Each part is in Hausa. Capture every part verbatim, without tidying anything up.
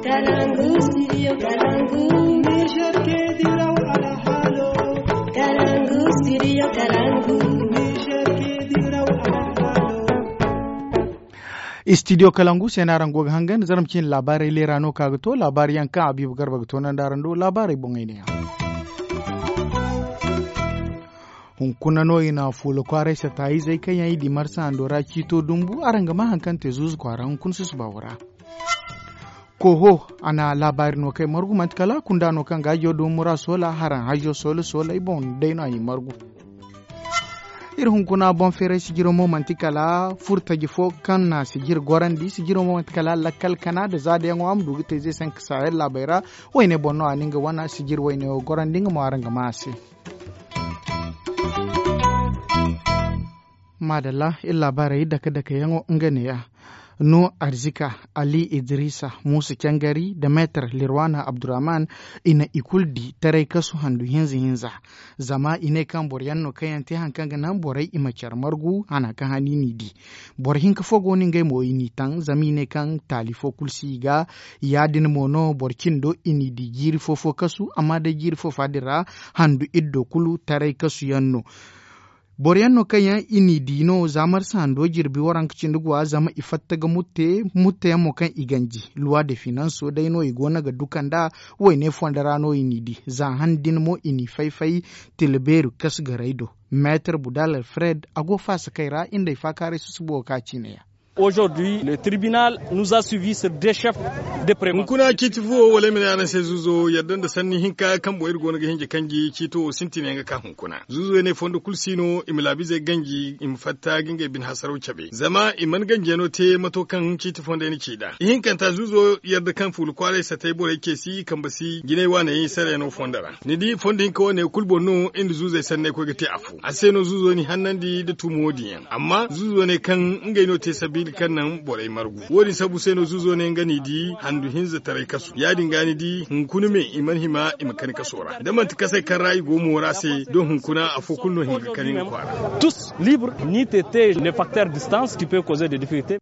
Kalangu, studio Kalangu. Niger ke diraw ala halo. Kalangu, studio Kalangu. Niger ke diraw ala halo. Studio Kalangu sai na rango hangan zaramcin labarai lerano kaga to labari yankan Abibu Garba to nan darando labarai bongai ne. Hunkuna no ina fulu kware sa tayi zai kan yayi di marsa andora kito dumbu aranga ma hankan te zuzu kwara hunkun su bawura. Koho ana labarin no kai margu matkala kunda no kan gajo do mura sola haran hajo solo sola ibon dai na yi margu. Irhun kuna bon fere sigiro mo mantikala furta gifo kan na sigir gorandi sigiro mo mantikala lakal kana da zade yango am dugu te zai san ksa labaira wayne bonno aninga wana sigir wayne gorandi ngo maranga masi. Madalla illa barai daka daka yango ngane ya no arzika Ali Idrisa Musa Kyangari da Metar Lirwana Abdurrahman ina ikuldi tarai kasu handu hinzi hinza zama ine kan boryan no kayan te hankan ga nan borai imachar margu ana kan hanini di borhin ka fogo ni ngai moyi ni tan zami ne kan talifo kulsi ga yadin mono borkin do ini di giri fofo kasu amma da giri fofo dira handu iddo kulu tarai kasu yanno Boriyanno kaya ini dino zamar sando jirbi waran kicin dugwa zama ifatta ga mutte mutte yamo kan iganji luwa de finanso dai no igona ga dukan da wai ne fondara no ini di za handin mo ini faifai tilberu kas garaido Maître Budal Fred ago fasa kaira inda ifa kare su subo kaci ne ya. Aujourd'hui, le tribunal nous a suivi sur deux chefs de prévention. Kuna kitifu wala mina yana sai zuzo yadda da sanni hinka kan boyir gona ga hinje kangi kito sintine ga ka hunkuna. Zuzo ne fondo kulsino imlabi zai gangi imfatta ginga bin hasarau chabe. Zama iman ganje no te mato kan kitifon da ni da. Hinkan ta zuzo yadda kan fulu kware sa tai bore ke si kan basi gine wane yi sare no fondara. Ni di fondo hinka wane kulbo no inda zuzo sanne ko ga te afu. Ase no zuzo ni hannandi da tumodi amma zuzo ne kan ngai no te sabi kan nan borai margu wodi sabu sai no zuzo ne ngani di handu hinza tarai kasu ya dingani di hunkunu me iman hima imakani kasora da man ta sai kan rai go mora sai don hunkuna afo kunno hinga kanin kwara tous libres ni tété le facteur distance qui peut causer des difficultés.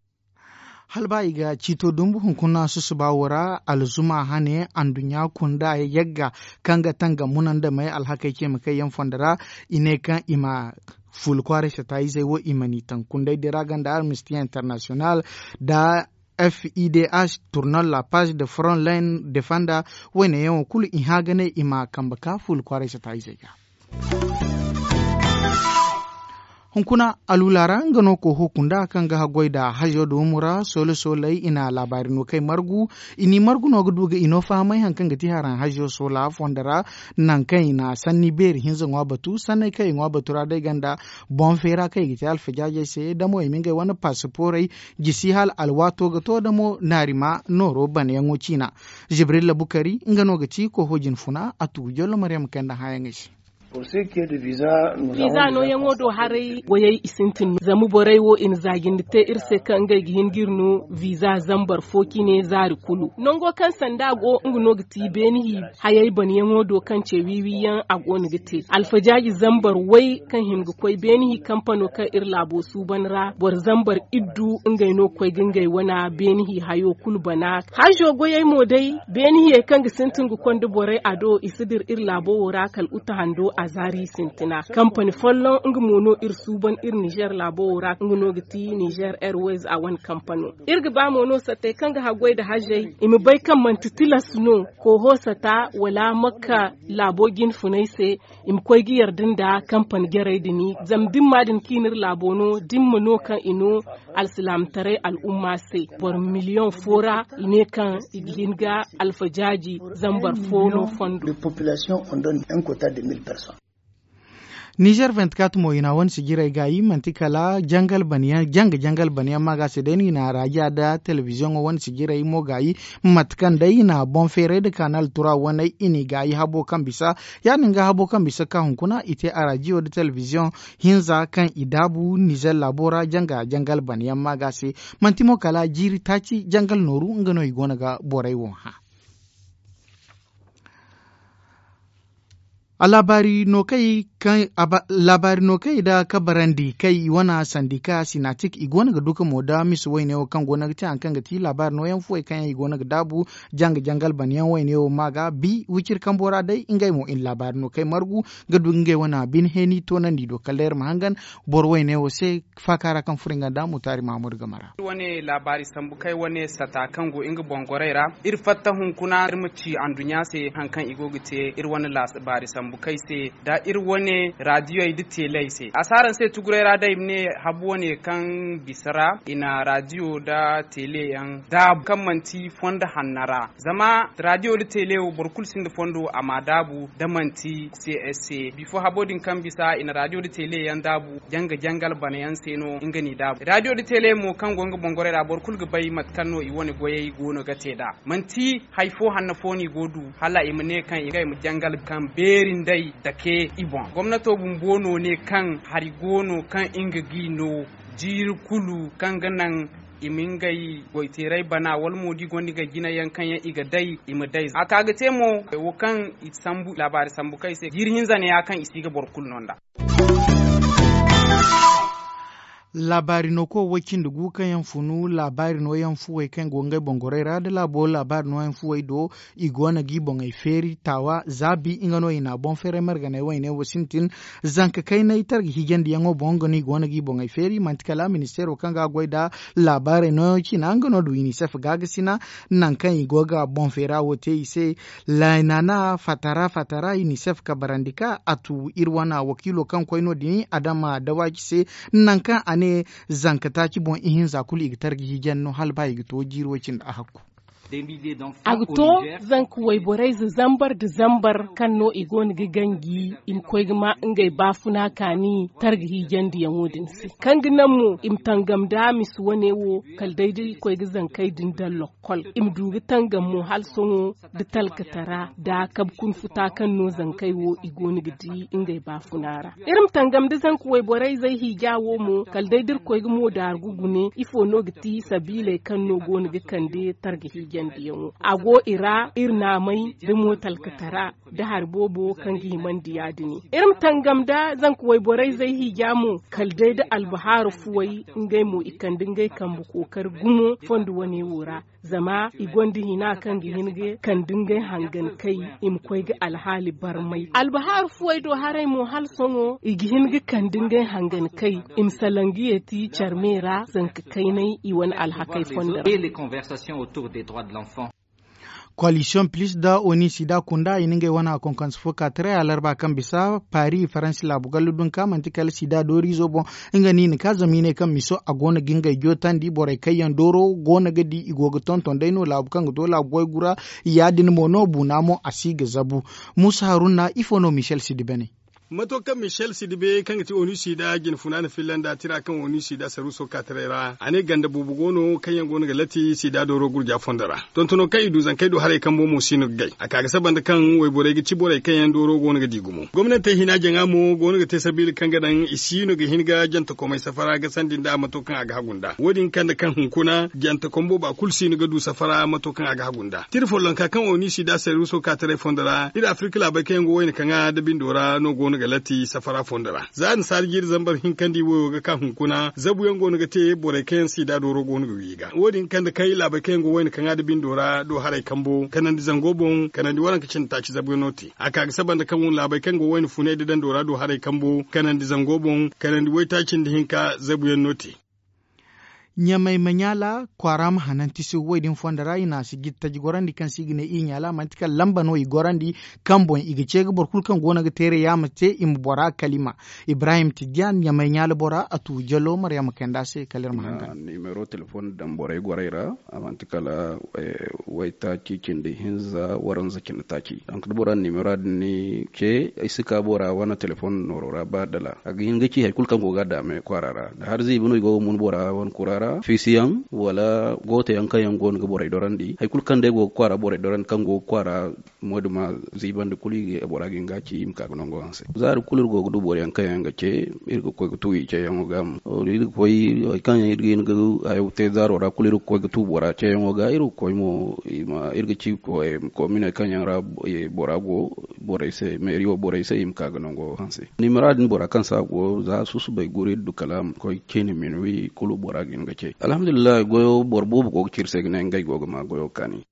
Halba iga cito dumbu hunkuna su su bawura alzuma hane andunya kunda yagga kanga tanga munan da mai alhakai ke makai yan fondara ine kan ima ful kware sa tayi zai wo imani tankundai da ragan da Amnesty International da F I D H tournant la page de front line defender wene yawan kulu in hagane ima kambaka ful kware sa tayi zai ga. Hunkuna alulara ngano ko hukunda kan ga hagwai da hajo do mura sole sole ina labarin no kai margu ini margu no gudu ga ino fa mai hankan ga tiharan hajo sola fondara nan kai na sanni ber hinzo ngwa batu sanai kai ngwa batura dai ganda bon fera kai giti alfajaje se da mo min ga wani passport gisi hal alwato ga to da mo narima noro bane yango china Jibril Bukari ngano ga ci ko hojin funa atu jolo Maryam kanda hayangishi. Pour ce qui est de visa, nous visa no yango do harai wayai isintin zamu borai wo in zagin te irse kan ga gihin girnu visa zambar foki ne zari kulu nongo kan sanda go ngno giti beni hayai ban yango do kan ce wiwi yan ago ni gite alfajaji zambar wai kan himgu koi beni kampano kan ir labo su banra bor zambar iddu ngai no koi gingai wana beni hayo kulu bana hajo goyai modai beni kan gisintin gu kondu borai ado isidir ir labo wora kal utahando azari sintina company follon ngmono ir suban ir Niger labora ngno giti Niger Airways a wan company irga ba mono sate kanga hagwai da hajai imi bai kan mantitilas no ko hosata wala makka labogin funaise im koy gi yardin da company gerai dini zamdin madin kinir labono dimmono kan ino alsilam tare al umma se bor million fora ine kan iginga alfajaji zambar fono fondo de population on donne un quota de mille personnes. Niger vingt-quatre mo ina won sigira gayi mantikala jangal baniya jang jangal baniya maga sedeni na raja da television won sigira mo gayi matkan dai na bon fere de canal tura wonai ini gayi habo kan bisa ya ninga habo kan bisa ka hunkuna ite a radio da television hinza kan idabu Niger labora janga jangal baniya maga se mantimo kala jiri taci jangal noru ngano igona ga borai won ha. A labari no kai kan labari no kai da kabarandi kai wana sandika sinatik igona ga duka moda misu wai ne kan gona ga an kan ga ti labari no yan fuai kan igona ga dabu jang jangal ban yan wai ne maga bi wikir kan bora dai ingai mo in labari no kai margu ga dungai wana bin heni to nan di do kaler mahangan bor wai ne se fakara kan furinga da mutari mamur gamara wani labari sambu kai wani sata kan go inga bongoreira ir fatta hun kuna ir muci an dunya se hankan igogite ir wani labari sambu kai se da ir wani radio idi tele se asaran se tugurera da ne habu ne kan bisara ina radio da tele yan da kan manti fonda hannara zama radio da tele burkul sin da fondo amadabu da manti C S C before habodin kan bisa ina radio da tele yan dabu janga jangal bana yan seno ingani dabu radio da tele mo kan gonga bongorera burkul ga bai matkanno i woni goye gono ga teda manti haifo hanna foni godu hala imne kan igai mu jangal kan berin dai dake ibon gwamnato bumbono ne kan harigono kan inga gino jir kulu kan ganan imingai goiterai bana wal modi gondi ga gina yankan ya iga dai ima dai aka ga temo wokan isambu labari sambu kai sai girhin zane ya kan isiga borkul nonda labari no ko wakin da gukan yan funu labari no yan fuwai kan gongai bongorera da labo labari no yan fuwai do igona gi bongai feri tawa zabi ingano ina bon fere marga ne wai ne wasintin zanka kai na itar gi higen di yango bongoni igona gi bongai feri mantikala ministero kan ga goida labari no kina ngano do unicef gagasina nan kan igoga bon fera wote ise lainana fatara fatara unicef ka barandika atu irwana wakilo kan koino dini adama dawaki se nan kan ne zankata ki bon ihin zakuli igitar gi higenno halba igito jirwacin da hakku agto zanku wai borai za zambar da zambar kan no igon gi gangi im koy ma ngai bafuna kani targi higen di yamudin si kan ginan mu im tangam da mis wane wo kal daidai koy gi zankai din da lokol im dugi tangam mu hal songo da talkatara da kab kun futa kan no zankai wo igon gi di ngai bafunara irim tangam da zanku wai borai zai hijawo mu kal daidai koy gi mo da gugune ifo no giti sabile kan no gon gi kande targi higen diyanwo ago ira irna mai da motal katara da harbobo kan giman diyadini irin tangam da zan kuwai borai zai hijamu kaldai da albahar fuwai ngai mu ikandin gai kan bu kokar gumo fondu wani wura zama igondi hina kan gihinge kan dingai hangan kai im koi ga alhali barmai albahar fuwai do harai mu hal songo igihinge kan dingai hangan kai im salangiyeti charmera zan kai nai iwan alhakai fonda les conversations autour des droits de l'enfant. Coalition plus da oni sida kunda ininge wana konkan foka tre alarba kan bisa Paris France la bugalu dun ka mantikal sida do rizo bon inga ni ka zamine kan miso agona ginga jotan di bore kayan doro gona gadi igoga tonton daino la bukan do la boy gura yadin mono bunamo asiga zabu Musa Haruna ifono Michel Sidibene matokan Michel Sidibe kan ti onu sida gin funana Finlanda tira kan onu sida saruso katrera ane ganda bubugono kan yango ga lati sida doro gurja fondara don tono kai du zan kai do hare kan momo sinu gai aka ga saban da kan wai bore gi cibore kan yan doro gono ga digumo gwamnati hina janga mo gono ga tesabil kan gadan isinu ga hinga janta ko mai safara ga sandin da matokan aga hagunda wodin kan da kan hunkuna janta kombo ba kulsinu ga du safara matokan aga hagunda tirfolon ka kan onu sida saruso katre fondara ida afrika la ba kan yango wai kan ga da bindora no gono galati safara fondara zan sargir zambar hinkandi wo ga kan hunkuna zabu yango ga te bore ken sida do rogo ga wiga wodin kan da kai laba ken go wani kan ada bin dora do harai kambo kanan di zangobon kanan di waran kicin taci zabu noti aka ga saban da kan won laba ken go wani fune da dan dora do harai kambo kanan di zangobon kanan di wai tacin da hinka zabu noti nyamai manyala kwaram hananti su wedin fondara ina sigit taji gorandi kan sigine i nyala mantika lamba no i gorandi kambon igi chega borkul kan gona ga tere yamate im bora kalima Ibrahim Tidiane nyamai nyala bora atu jalo Maryam Kendase kalir mahanga numero telefon dan bora goraira amantika la waita cikin da hinza waran zakin taki an bora numero ni ke isika bora wana telefon norora badala agi hinga ci hay kul kan goga da me kwarara da har zai bunu go mun bora wan kura kara fisiyan wala gote yan kayan gon ga boray dorandi hay kul kan de go kwara boray doran kan go kwara moduma zibande kuli e boragi ngaci im ka no go anse zar kulur go du boray yan kayan ngace irgo ko tu yi ce yan gam o ri ko yi kan irgi ngo ay te zaro ra kulur ko tu bora ce yan ga iru ko mo ma irgi ci ko e ko mina kan yan ra e borago boray se meri o boray se im ka no go anse ni maradin bora kan sa go za su su bai gure du kalam ko keni min wi kulu boragi ngace alhamdulillah go borbo go kirse ne ngai go ma go kani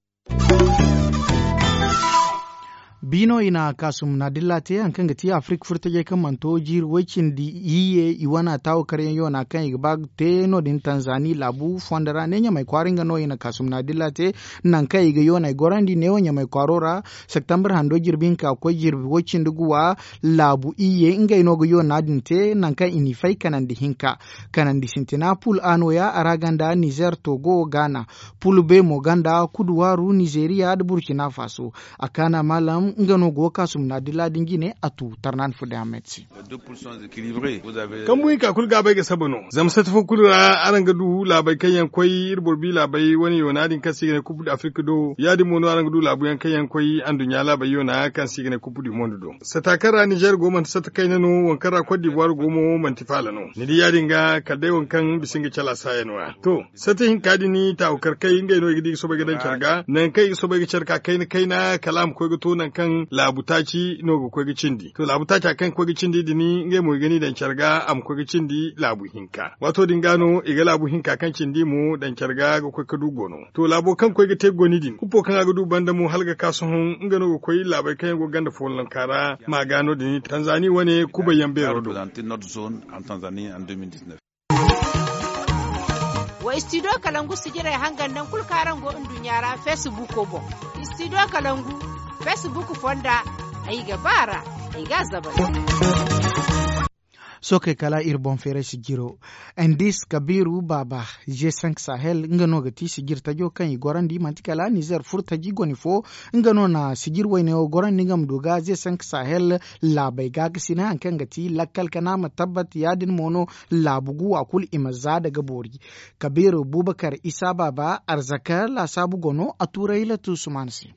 bino ina kasum na dillate an kan gati Afrika furtaje kan manto jir wakin di iye iwana tawo karen yo na kan igbag te no din Tanzania labu fondara nenya mai kwaringa no ina kasum na dillate nan kai ga yo na gorandi ne wonya mai kwarora September hando jirbin ka ko jirbi wakin duguwa labu iye inga ino go yo na dinte nan kan ini fai kanan di hinka kanan di sintina pool ano ya araganda Niger Togo Ghana pool be Moganda kuduwaru Nigeria da Burkina Faso akana malam ngano go kasum na diladin gine atu tarnan fu da metsi kan mu ka kulga bai ga sabano zamsa tafu kulra aranga du labai kayan koi irborbi labai wani yonadin kan sigine kubu da Afrika do yadi mono aranga du labu yan kayan koi an dunya labai yona kan sigine kubu di mondo do satakara Niger go man sata kai nano wankara Cote d'Ivoire go mo mantifala no ni di yadin ga kadai wankan bisinga chala sayanwa to sata hin kadini ta ukar kai ngai no gidi so bai gidan charga nan kai so bai charka kai na kai na kalam ko to nan kan labutaci no go kogi cindi to labutaci akan kogi cindi dini nge mo gani dan charga am kogi cindi labu hinka wato dingano iga labu hinka kan cindi mu dan charga go kogi dugono to labo kan kogi te goni din kupo kan aga du banda mu halga kasuhun ngano go koyi labai kan go ganda follan kara magano dini Tanzania wane kuba yambe rodo notre zone en Tanzanie en deux mille dix-neuf wa studio kalangu sigire hangan nan kulkaran go indunyara Facebook ko bo studio kalangu Facebook fonda ay gabara ay gazaba soke kala irbon fere sigiro endis kabiru baba G cinq Sahel ngano gati sigir tajo kan igorandi mantikala Niger furta jigoni fo ngano na sigir wayne o gorandi ngam doga G cinq Sahel labai gagsina an kan gati lakkal kana matabbat yadin mono labugu akul imaza daga bori kabiru Bubakar Isa baba arzaka la sabu gono aturai la tusumansi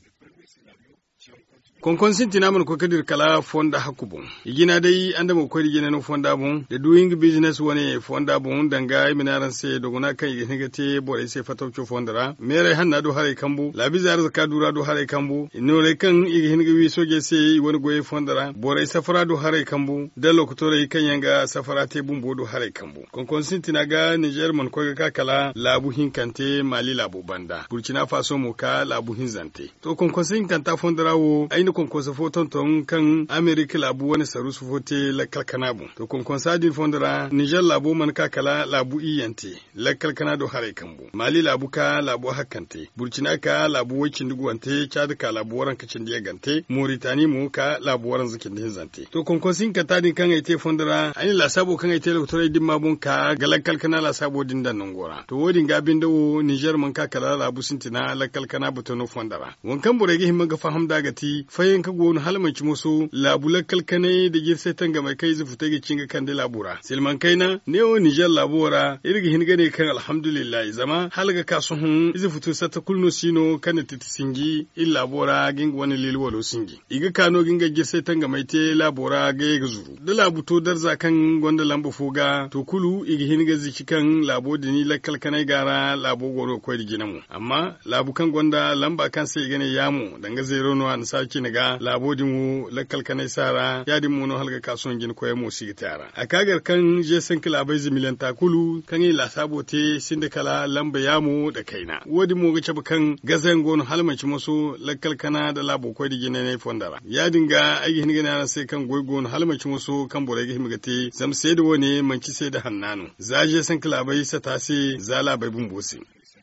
konkon sintina mun ko kadir kala fonda hakubun igina dai anda mo ko digina no fonda bun de doing business woni fonda bun danga minaran se doguna kan igina gate bore se fatawcho fondara mere hanna do hare kambu labizar zaka dura do hare kambu inore kan igina wi soje se woni goye fondara bore safara do hare kambu da lokotore kan yanga safara te bun bodo hare kambu konkon sintina ga Niger mun ko ga kala labu hinkante mali labu banda Burkina Faso mo ka labu hinzante to konkon sinkanta fondara wo konkonsa foton ton kan Amerika labu wani saru su fote la kalkanabu to konkonsa din fondara Niger labu man ka kala labu iyante la kalkana do hare kambu Mali labu ka labu hakante Burkina ka labu wacin duguwante Chad ka labu waran kacin diya gante Mauritania mu ka labu waran zakin din zante to konkonsin ka tadin kan aite fondara ani la sabo kan aite loktorai din mabun ka ga la kalkana la sabo din dan ngora to wodin gabin dawo Niger man ka kala labu sintina la kalkana butono fondara wankan burege himma ga faham dagati fayin ka gonu halmanci musu labula kalkane da girse tanga mai kai zufu tage cinga kan da labura silman kaina ne o Niger labura irgi hinga ne kan alhamdulillah zama halga kasuhun zufu to sata kulno sino kan titisingi illa labura ginga wani lilwalo singi iga kano ginga girse tanga mai te labura ga ya zuru da labuto darza kan gonda lambu fuga to kulu igi hinga ziki kan labo dini la kalkane gara labo goro ko diginamu amma labu kan gonda lamba kan sai gane yamu danga zero no an saki naga labodin mu lakkal kanai sara yadin mu no halga kasuwan gin koye mu sigi tara a kagar kan je san kila bai zimilan takulu kan yi la sabote sinde kala lamba yamu da kaina wodi mu ga kan gazan gon halmanci musu lakkal kana da labo koy digine ne fondara yadin ga ayi hin gina sai kan goygon halmanci musu kan bore ga himgate zam sai da woni manci sai da hannanu zaje san kila bai sata sai zala bai bumbosi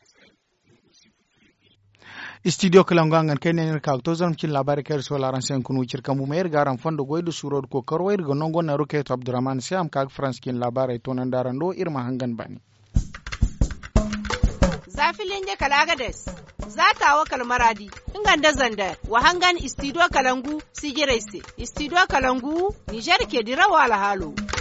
studio kalangangan kenen ka to zan kin labari kar so laran sen kunu cirkan mu mer garan fondo goydu surod ko karwai go nongo na roke to Abdurrahman Siam ka France kin labari to nan daran do irma hangan bani zafilin je kalagades zata wa kalmaradi inganda zanda wa hangan studio kalangu sigiraise studio kalangu Niger ke dirawa la halo